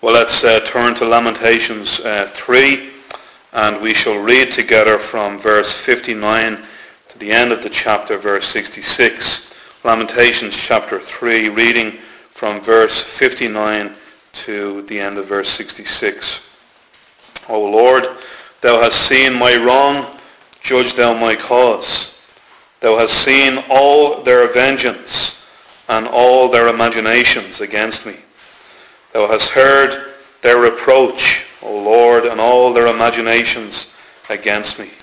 Well, let's turn to Lamentations 3, and we shall read together from verse 59 to the end of the chapter, verse 66. Lamentations chapter 3, reading from verse 59 to the end of verse 66. O Lord, thou hast seen my wrong, judge thou my cause. Thou hast seen all their vengeance and all their imaginations against me. Thou hast heard their reproach, O Lord, and all their imaginations against me.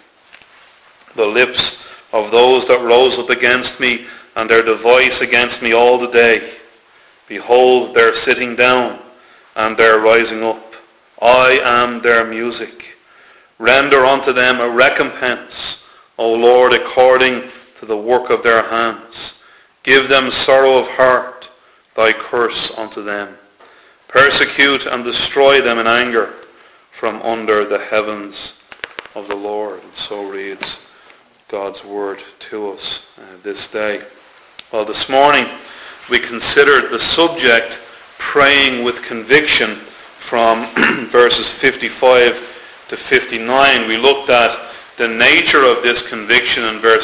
The lips of those that rose up against me, and their device against me all the day. Behold, their sitting down, and their rising up. I am their music. Render unto them a recompense, O Lord, according to the work of their hands. Give them sorrow of heart, thy curse unto them. Persecute and destroy them in anger from under the heavens of the Lord. And so reads God's word to us this day. Well, this morning we considered the subject praying with conviction from verses 55 to 59. We looked at the nature of this conviction in verse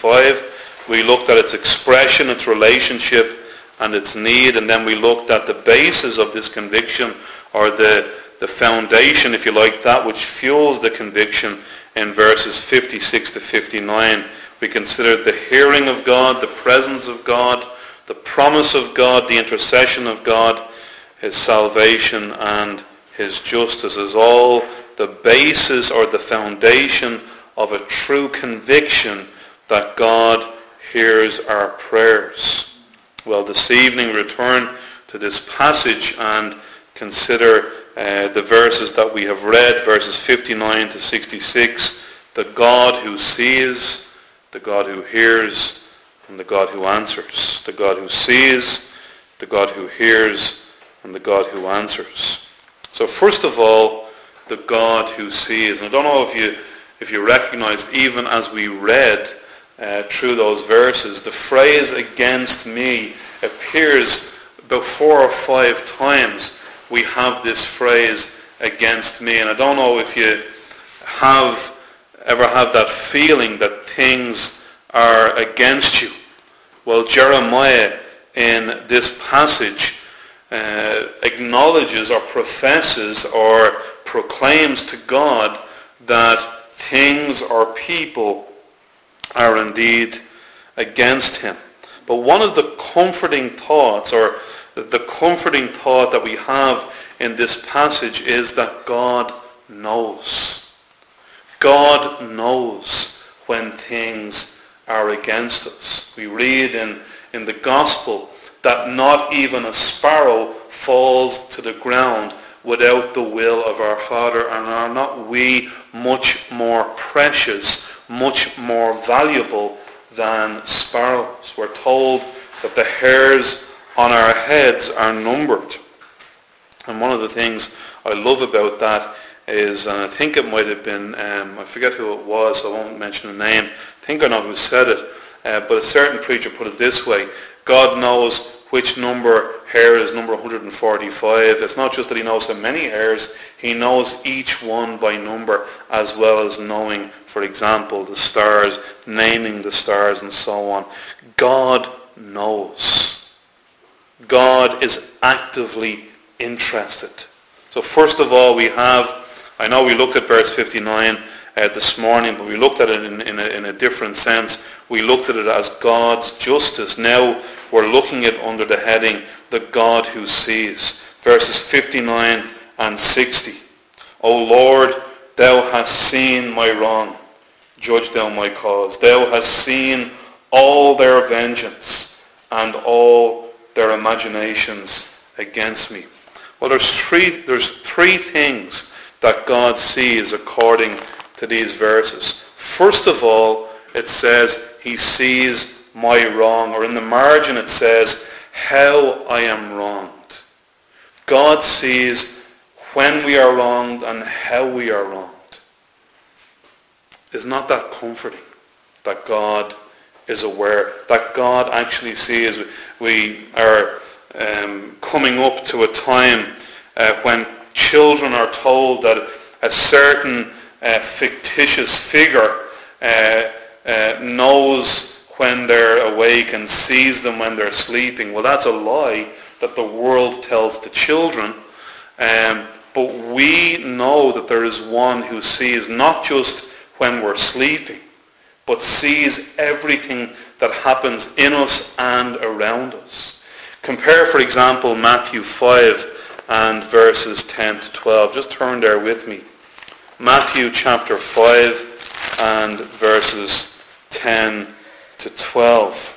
55. We looked at its expression, its relationship, and its need, and then we looked at the basis of this conviction, or the foundation, if you like, that which fuels the conviction in verses 56 to 59. We considered the hearing of God, the presence of God, the promise of God, the intercession of God, his salvation and his justice as all the basis or the foundation of a true conviction that God hears our prayers. Well, this evening return to this passage and consider the verses that we have read, verses 59 to 66, the God who sees, the God who hears, and the God who answers. The God who sees, the God who hears, and the God who answers. So first of all, the God who sees. And I don't know if you recognized, even as we read through those verses, the phrase "against me" appears about 4 or 5 times. We have this phrase "against me," and I don't know if you ever had that feeling that things are against you. Well, Jeremiah in this passage acknowledges or professes or proclaims to God that things or people are indeed against him. But one of the comforting thoughts, or the comforting thought that we have in this passage, is that God knows. God knows when things are against us. We read in the gospel that not even a sparrow falls to the ground without the will of our Father, and are not we much more precious, much more valuable than sparrows? We're told that the hairs on our heads are numbered. And one of the things I love about that is, and I think it might have been, I forget who it was, so I won't mention the name. I think I know who said it, but a certain preacher put it this way: God knows which hair is number 145. It's not just that he knows how many hairs, he knows each one by number, as well as knowing, for example, the stars, naming the stars and so on. God knows. God is actively interested. So first of all, I know we looked at verse 59 this morning, but we looked at it in a different sense. We looked at it as God's justice. Now we're looking at under the heading, the God who sees. Verses 59 and 60. O Lord, thou hast seen my wrong. Judge thou my cause. Thou hast seen all their vengeance and all their imaginations against me. Well, there's three things that God sees according to these verses. First of all, it says he sees my wrong, or in the margin it says how I am wronged. God sees when we are wronged and how we are wronged. Is not that comforting that God is aware, that God actually sees? We are coming up to a time when children are told that a certain fictitious figure knows when they're awake and sees them when they're sleeping. Well, that's a lie that the world tells to children. But we know that there is one who sees not just when we're sleeping, but sees everything that happens in us and around us. Compare, for example, Matthew 5 and verses 10 to 12. Just turn there with me. Matthew chapter 5 and verses 10 to 12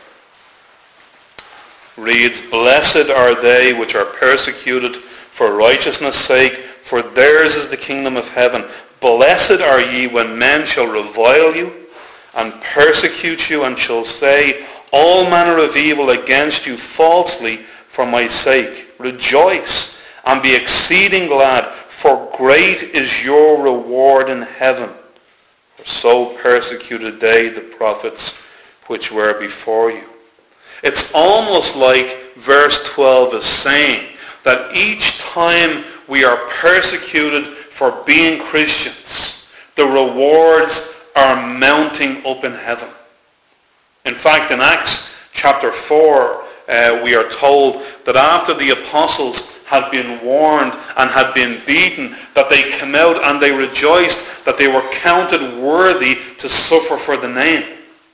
reads, "Blessed are they which are persecuted for righteousness' sake, for theirs is the kingdom of heaven. Blessed are ye when men shall revile you and persecute you, and shall say all manner of evil against you falsely for my sake. Rejoice and be exceeding glad, for great is your reward in heaven. For so persecuted they the prophets which were before you." It's almost like verse 12 is saying that each time we are persecuted for being Christians, the rewards are mounting up in heaven. In fact, in Acts chapter 4, we are told that after the apostles had been warned and had been beaten, that they came out and they rejoiced that they were counted worthy to suffer for the name.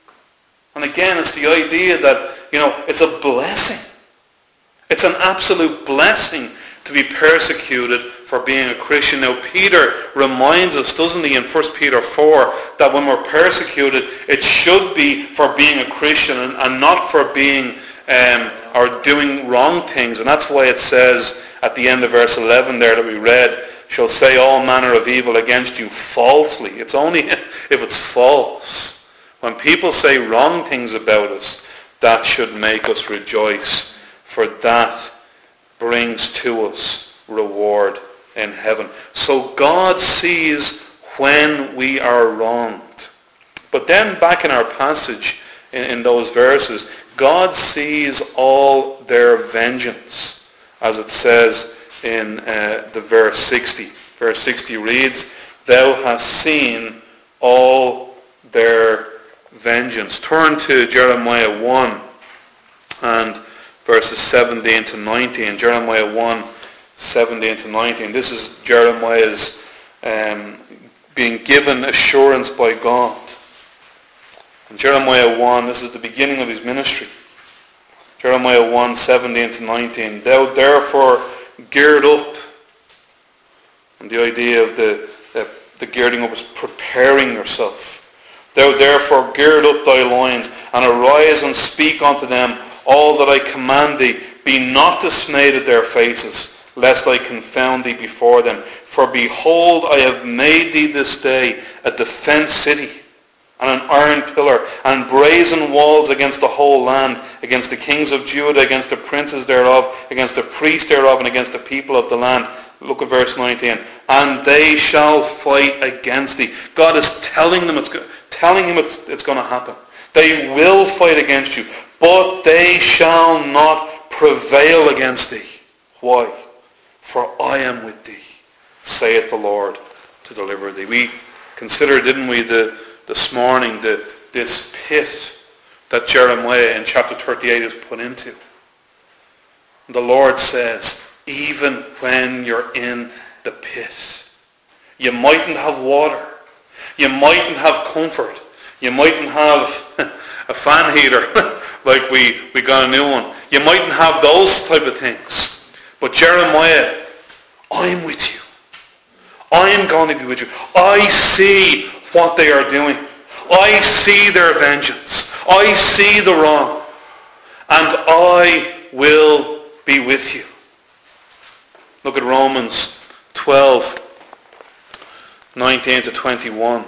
And again, it's the idea that, it's a blessing. It's an absolute blessing to be persecuted for being a Christian. Now, Peter reminds us, doesn't he, in 1 Peter 4, that when we're persecuted, it should be for being a Christian and not for being or doing wrong things. And that's why it says at the end of verse 11 there that we read, "Shall say all manner of evil against you falsely." It's only if it's false. When people say wrong things about us, that should make us rejoice, for that brings to us reward in heaven. So God sees when we are wronged. But then back in our passage, in those verses, God sees all their vengeance, as it says in the verse 60. Verse 60 reads, "Thou hast seen all their vengeance." Turn to Jeremiah 1 and verses 17 to 19. Jeremiah 1, 17 to 19. This is Jeremiah's being given assurance by God. In Jeremiah 1, this is the beginning of his ministry. Jeremiah 1, 17 to 19. "Thou therefore gird up," and the idea of the girding up is preparing yourself. "Thou therefore gird up thy loins, and arise and speak unto them all that I command thee. Be not dismayed at their faces, lest I confound thee before them. For behold, I have made thee this day a defence city, and an iron pillar, and brazen walls against the whole land, against the kings of Judah, against the princes thereof, against the priests thereof, and against the people of the land." Look at verse 19. "And they shall fight against thee." God is telling him it's going to happen. They will fight against you, but they shall not prevail against thee. Why? "For I am with thee, saith the Lord, to deliver thee." We considered, didn't we, this morning, this pit that Jeremiah in chapter 38 is put into. The Lord says, even when you're in the pit, you mightn't have water, you mightn't have comfort, you mightn't have a fan heater like we got a new one, you mightn't have those type of things. But Jeremiah, I'm with you. I'm going to be with you. I see what they are doing. I see their vengeance. I see the wrong. And I will be with you. Look at Romans 12, 19 to 21.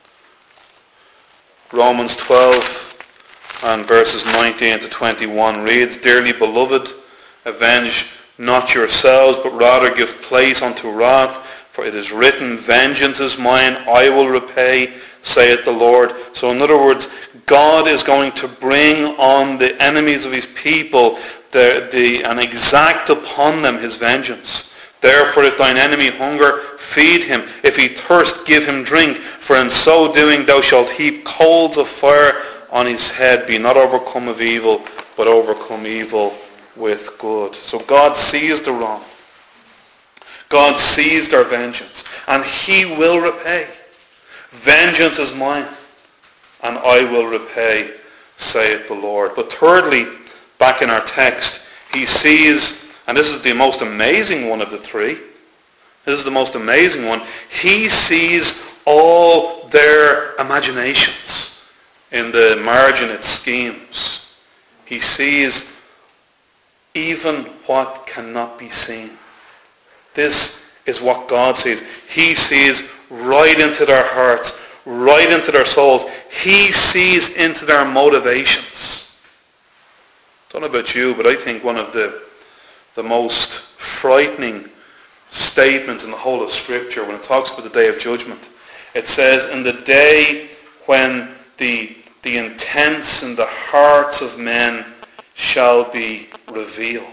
Romans 12 and verses 19 to 21 reads, "Dearly beloved, avenge not yourselves, but rather give place unto wrath. For it is written, vengeance is mine, I will repay, saith the Lord." So in other words, God is going to bring on the enemies of his people and exact upon them his vengeance. Therefore, if thine enemy hunger, feed him. If he thirst, give him drink. For in so doing thou shalt heap coals of fire on his head. Be not overcome of evil, but overcome evil with good. So God sees the wrong. God sees our vengeance, and he will repay. Vengeance is mine, and I will repay, saith the Lord. But thirdly, back in our text, he sees, and this is the most amazing one of the three. This is the most amazing one. He sees all their imaginations in the margin, its schemes. He sees even what cannot be seen. This is what God sees. He sees right into their hearts, right into their souls. He sees into their motivations. I don't know about you, but I think one of the most frightening statements in the whole of Scripture, when it talks about the day of judgment, it says, in the day when the intents in the hearts of men shall be revealed.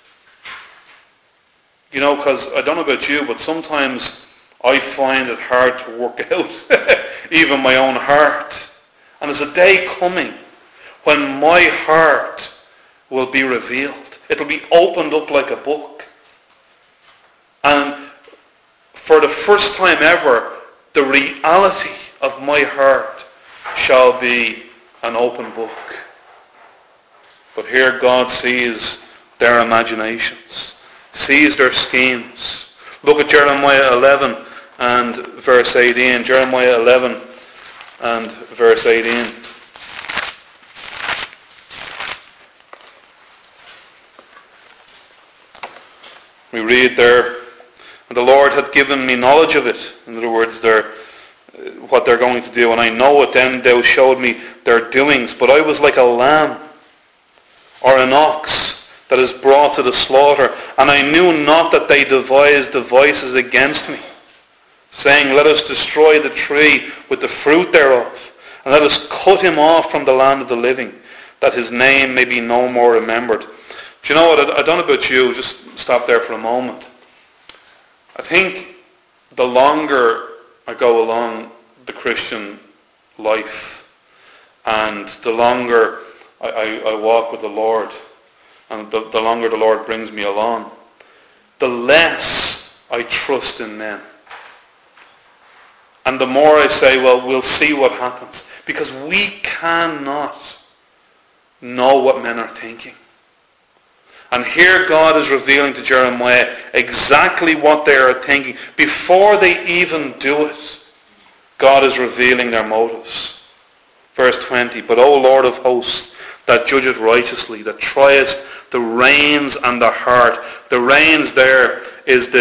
You know, because I don't know about you, but sometimes I find it hard to work out even my own heart. And there's a day coming when my heart will be revealed. It'll be opened up like a book. And for the first time ever, the reality of my heart shall be an open book. But here God sees their imaginations, sees their schemes. Look at Jeremiah 11 and verse 18. Jeremiah 11 and verse 18. We read there, and the Lord hath given me knowledge of it. In other words, what they're going to do. And I know it, then thou showed me their doings. But I was like a lamb or an ox that is brought to the slaughter. And I knew not that they devised devices against me, saying, let us destroy the tree with the fruit thereof, and let us cut him off from the land of the living, that his name may be no more remembered. Do you know what? I don't know about you. Just stop there for a moment. I think the longer I go along the Christian life, and the longer I walk with the Lord, and the longer the Lord brings me along, the less I trust in men. And the more I say, well, we'll see what happens. Because we cannot know what men are thinking. And here God is revealing to Jeremiah exactly what they are thinking. Before they even do it, God is revealing their motives. Verse 20, but O Lord of hosts, that judgeth righteously, that triest the reins and the heart. The reins there is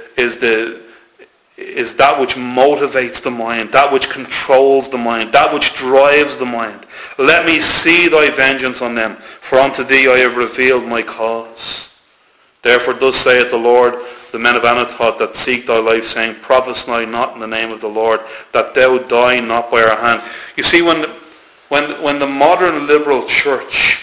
that which motivates the mind, that which controls the mind, that which drives the mind. Let me see thy vengeance on them, for unto thee I have revealed my cause. Therefore thus saith the Lord, the men of Anathoth that seek thy life, saying, prophesy not in the name of the Lord, that thou die not by our hand. You see, when the modern liberal church,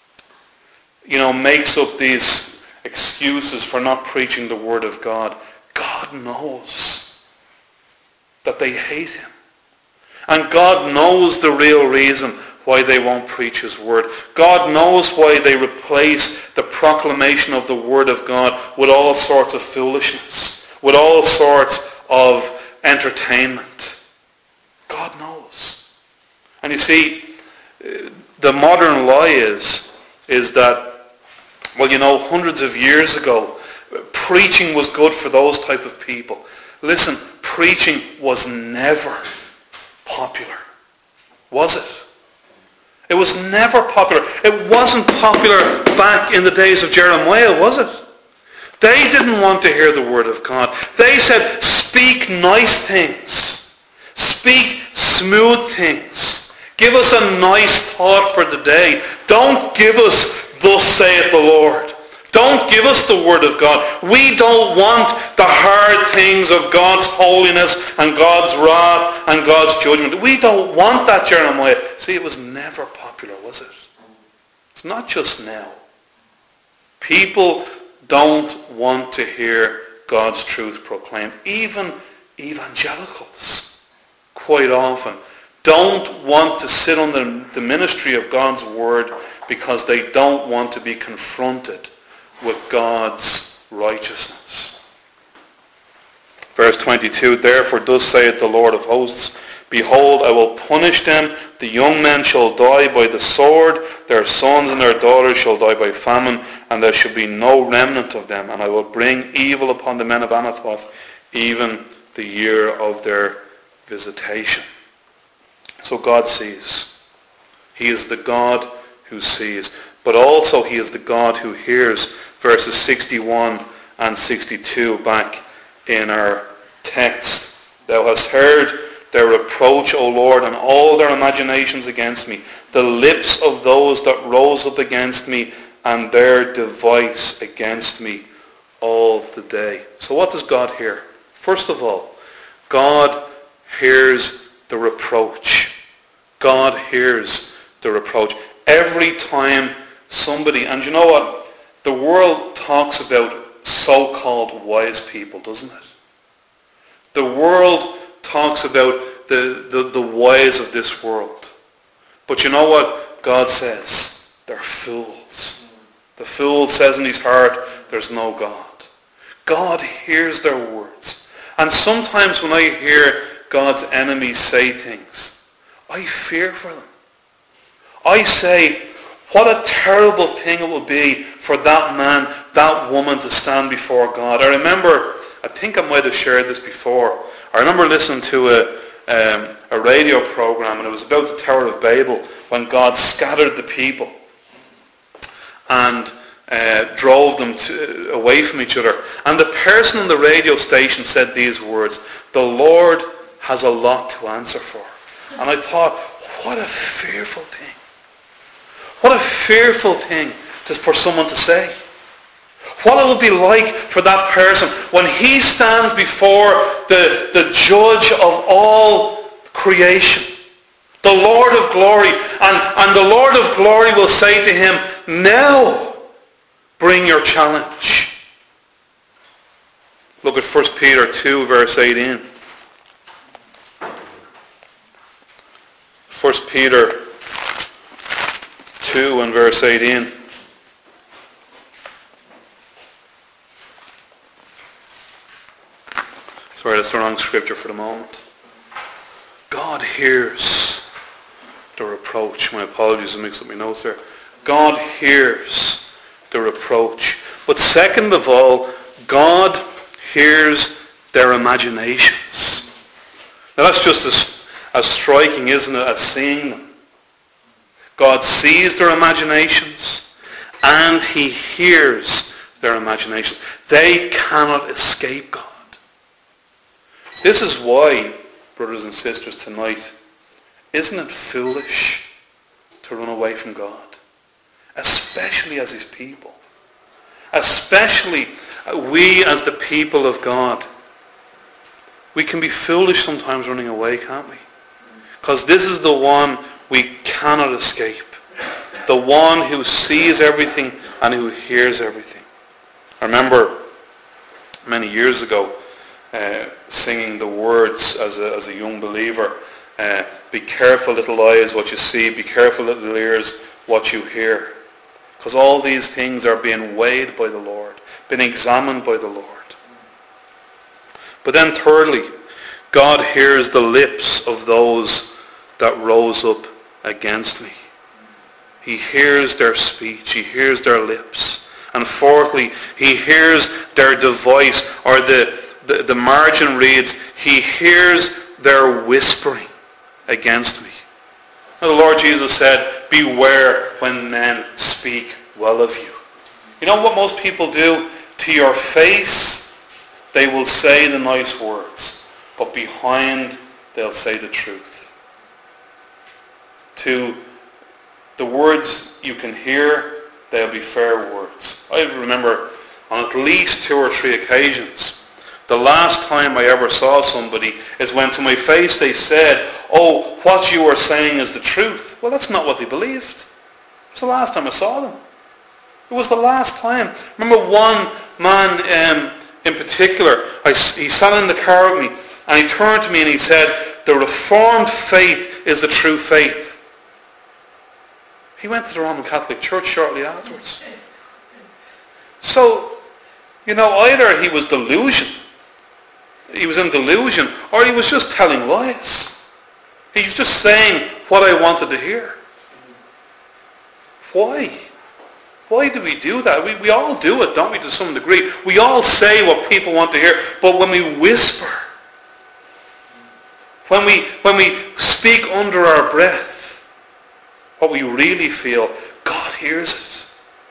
makes up these excuses for not preaching the word of God, God knows that they hate him. And God knows the real reason why they won't preach his word. God knows why they replace the proclamation of the word of God with all sorts of foolishness, with all sorts of entertainment. God knows. And you see, the modern lie is that, hundreds of years ago, preaching was good for those type of people. Listen, preaching was never popular. Was it? It was never popular. It wasn't popular back in the days of Jeremiah, was it? They didn't want to hear the word of God. They said, speak nice things. Speak smooth things. Give us a nice thought for the day. Don't give us, thus saith the Lord. Don't give us the word of God. We don't want the hard things of God's holiness and God's wrath and God's judgment. We don't want that, Jeremiah. See, it was never popular, was it? It's not just now. People don't want to hear God's truth proclaimed. Even evangelicals, quite often, don't want to sit under the ministry of God's word because they don't want to be confronted with God's righteousness. Verse 22, therefore thus saith the Lord of hosts, behold, I will punish them. The young men shall die by the sword. Their sons and their daughters shall die by famine, and there shall be no remnant of them. And I will bring evil upon the men of Anathoth, even the year of their visitation. So God sees. He is the God who sees. But also he is the God who hears. Verses 61 and 62 back in our text. Thou hast heard their reproach, O Lord, and all their imaginations against me, the lips of those that rose up against me, and their device against me all the day. So what does God hear? First of all, God hears the reproach. God hears the reproach. Every time somebody, and you know what? The world talks about so-called wise people, doesn't it? The world talks about the wise of this world. But you know what God says? They're fools. The fool says in his heart, there's no God. God hears their words. And sometimes when I hear God's enemies say things, I fear for them. I say, what a terrible thing it will be for that man, that woman to stand before God. I remember, I think I might have shared this before. I remember listening to a radio program, and it was about the Tower of Babel, when God scattered the people and drove them away from each other. And the person on the radio station said these words, the Lord has a lot to answer for. And I thought, what a fearful thing. What a fearful thing for someone to say. What it will be like for that person when he stands before the judge of all creation, the Lord of glory, and the Lord of glory will say to him, now bring your challenge. Look at 1 Peter 2 verse 18. 1 Peter 2 and verse 18. Sorry, that's the wrong scripture for the moment. God hears the reproach. My apologies, I mixed up my notes there. God hears the reproach. But second of all, God hears their imaginations. Now that's just as striking, isn't it, as seeing them. God sees their imaginations and he hears their imaginations. They cannot escape God. This is why, brothers and sisters, tonight, isn't it foolish to run away from God? Especially as his people. Especially we as the people of God. We can be foolish sometimes running away, can't we? Because this is the one we cannot escape. The one who sees everything and who hears everything. I remember many years ago singing the words as a young believer, be careful little eyes what you see, be careful little ears what you hear. Because all these things are being weighed by the Lord, being examined by the Lord. But then thirdly, God hears the lips of those that rose up against me. He hears their speech. He hears their lips. And fourthly, he hears their device, or the margin reads, he hears their whispering against me. Now, the Lord Jesus said, beware when men speak well of you. You know what most people do? To your face, they will say the nice words, but behind, they'll say the truth. To the words you can hear, they'll be fair words. I remember on at least 2 or 3 occasions, the last time I ever saw somebody is when to my face they said, oh, what you are saying is the truth. Well, that's not what they believed. It was the last time I saw them. It was the last time. Remember one man in particular, he sat in the car with me and he turned to me and he said, the Reformed faith is the true faith. He went to the Roman Catholic Church shortly afterwards. So, either he was he was in delusion, or he was just telling lies. He was just saying what I wanted to hear. Why? Why do we do that? We all do it, don't we, to some degree? We all say what people want to hear, but when we whisper, when we speak under our breath, what we really feel, God hears it.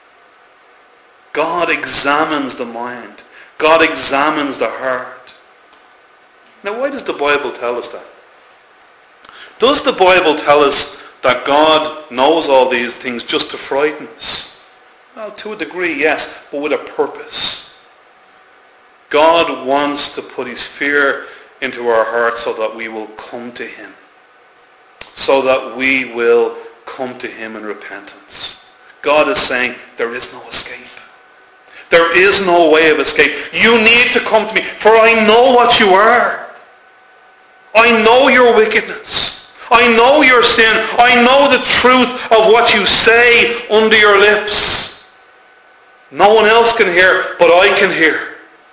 God examines the mind. God examines the heart. Now, why does the Bible tell us that? Does the Bible tell us that God knows all these things just to frighten us? Well, to a degree, yes, but with a purpose. God wants to put his fear into our hearts so that we will come to him. So that we will come to him in repentance. God is saying, there is no escape. There is no way of escape. You need to come to me, for I know what you are. I know your wickedness. I know your sin. I know the truth of what you say under your lips. No one else can hear, but I can hear.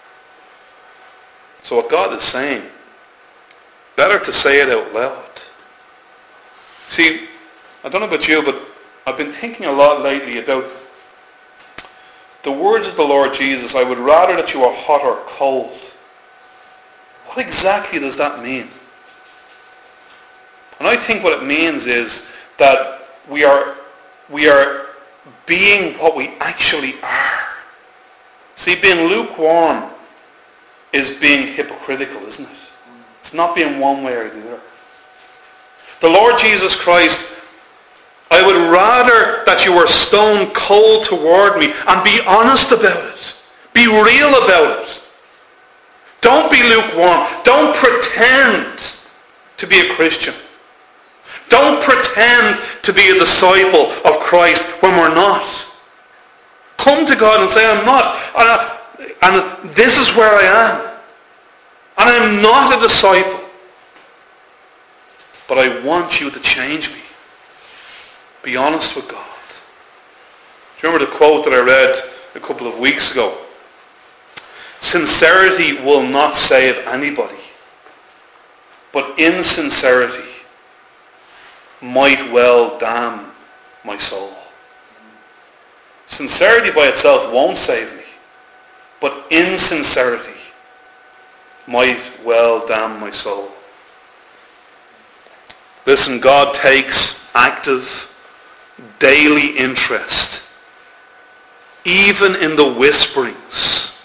So what God is saying, better to say it out loud. See, I don't know about you, but I've been thinking a lot lately about the words of the Lord Jesus. I would rather that you are hot or cold. What exactly does that mean? And I think what it means is that we are being what we actually are. See, being lukewarm is being hypocritical, isn't it? It's not being one way or the other. The Lord Jesus Christ, I would rather that you were stone cold toward me and be honest about it. Be real about it. Don't be lukewarm. Don't pretend to be a Christian. Don't pretend to be a disciple of Christ when we're not. Come to God and say, I'm not. And this is where I am. And I'm not a disciple. But I want you to change me. Be honest with God. Do you remember the quote that I read a couple of weeks ago? Sincerity will not save anybody. But insincerity might well damn my soul. Sincerity by itself won't save me. But insincerity might well damn my soul. Listen, God takes active, daily interest, even in the whisperings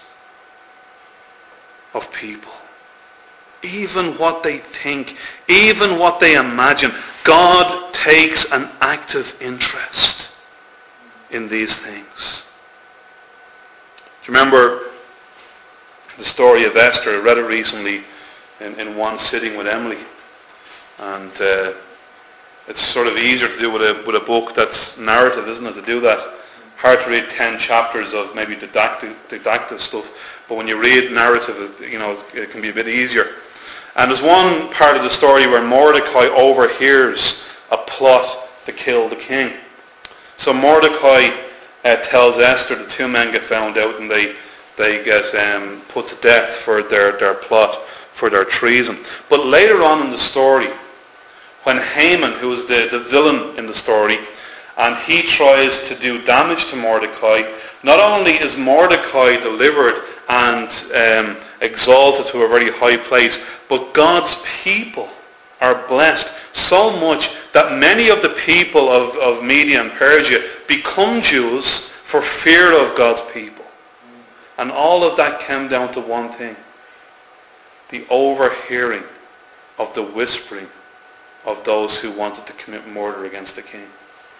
of people. Even what they think, even what they imagine. God takes an active interest in these things. Do you remember the story of Esther? I read it recently in one sitting with Emily. And it's sort of easier to do with a book that's narrative, isn't it, to do that. Hard to read 10 chapters of maybe didactic stuff, but when you read narrative, it can be a bit easier. And there's one part of the story where Mordecai overhears a plot to kill the king. So Mordecai tells Esther the two men get found out and they get put to death for their plot, for their treason. But later on in the story, when Haman, who is the villain in the story, and he tries to do damage to Mordecai, not only is Mordecai delivered and exalted to a very high place, but God's people are blessed so much that many of the people of Media and Persia become Jews for fear of God's people. And all of that came down to one thing: the overhearing of the whispering of those who wanted to commit murder against the king.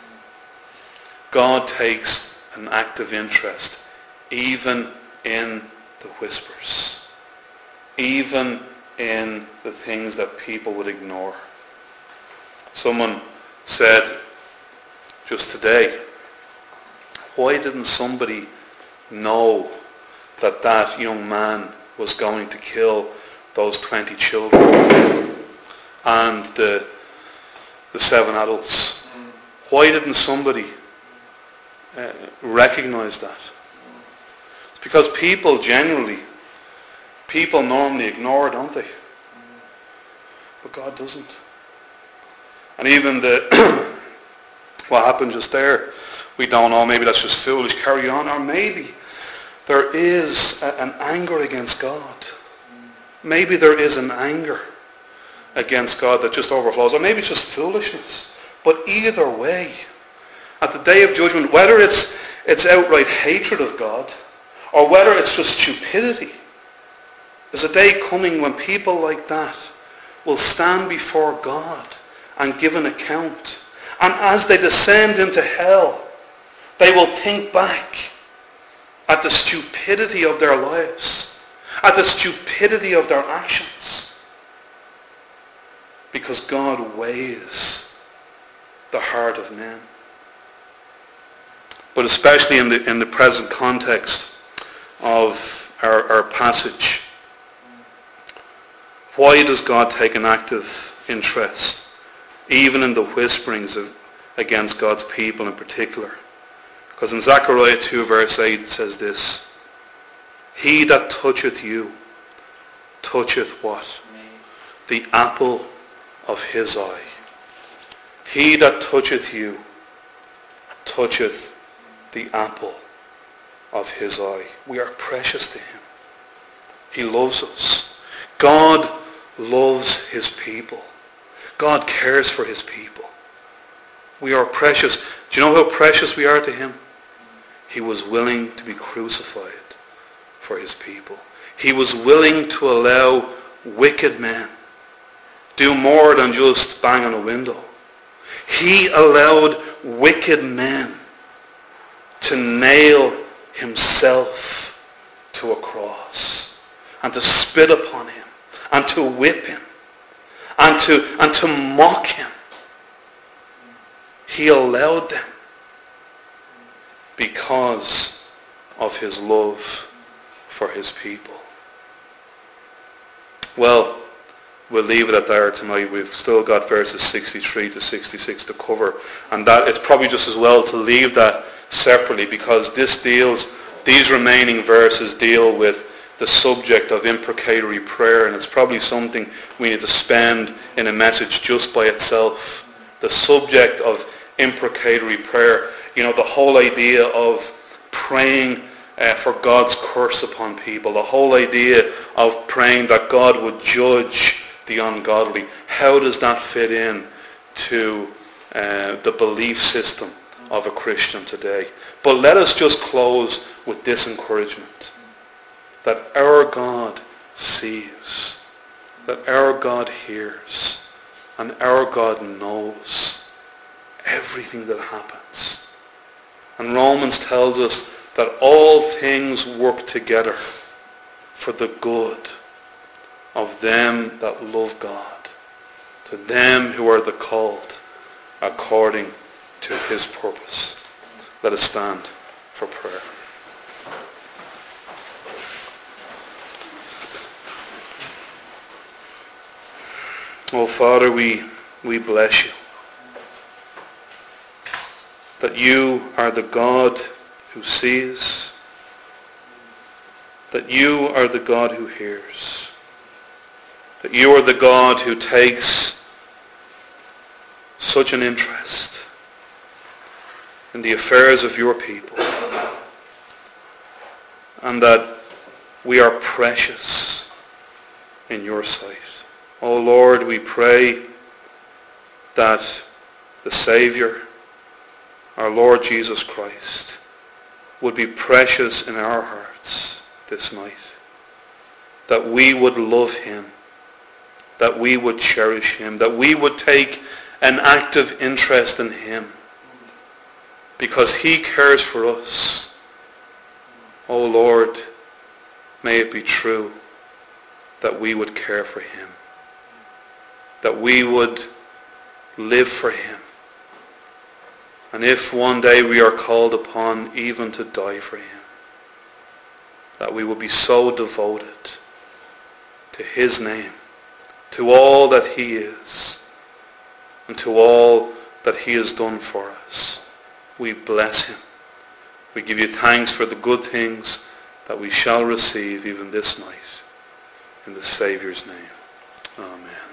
God takes an active interest even in the whispers, even in the things that people would ignore. Someone said just today, why didn't somebody know that that young man was going to kill those 20 children and the 7 adults? Why didn't somebody recognize that? It's because people normally ignore, don't they? But God doesn't. And even what happened just there, we don't know. Maybe that's just foolish, carry on. Or maybe there is an anger against God. Maybe there is an anger against God that just overflows. Or maybe it's just foolishness. But either way, at the day of judgment, whether it's outright hatred of God or whether it's just stupidity, there's a day coming when people like that will stand before God and give an account. And as they descend into hell, they will think back at the stupidity of their lives, at the stupidity of their actions. Because God weighs the heart of men. But especially in the present context of our passage, why does God take an active interest even in the whisperings against God's people in particular? Because in Zechariah 2 verse 8 it says this: He that toucheth you toucheth what? The apple of his eye. He that toucheth you toucheth the apple of his eye. We are precious to him. He loves us. God loves his people. God cares for his people. We are precious. Do you know how precious we are to him? He was willing to be crucified for his people. He was willing to allow wicked men do more than just bang on a window. He allowed wicked men to nail himself to a cross and to spit upon him and to whip him and to mock him. He allowed them because of his love for his people. Well, we'll leave it at there tonight. We've still got verses 63 to 66 to cover. And that it's probably just as well to leave that separately, because these remaining verses deal with the subject of imprecatory prayer, and it's probably something we need to spend in a message just by itself. The subject of imprecatory prayer, the whole idea of praying for God's curse upon people, the whole idea of praying that God would judge the ungodly. How does that fit in to the belief system of a Christian today? But let us just close with this encouragement, that our God sees, that our God hears, and our God knows everything that happens. And Romans tells us that all things work together for the good of them that love God, to them who are the called according to his purpose. Let us stand for prayer. Oh Father, we bless you, that you are the God who sees, that you are the God who hears, that you are the God who takes such an interest in the affairs of your people, and that we are precious in your sight. Oh Lord, we pray that the Saviour, our Lord Jesus Christ, would be precious in our hearts this night, that we would love him, that we would cherish him, that we would take an active interest in him, because he cares for us. Oh Lord, may it be true that we would care for him, that we would live for him, and if one day we are called upon even to die for him, that we will be so devoted to his name, to all that he is, and to all that he has done for us. We bless him. We give you thanks for the good things that we shall receive even this night. In the Saviour's name. Amen.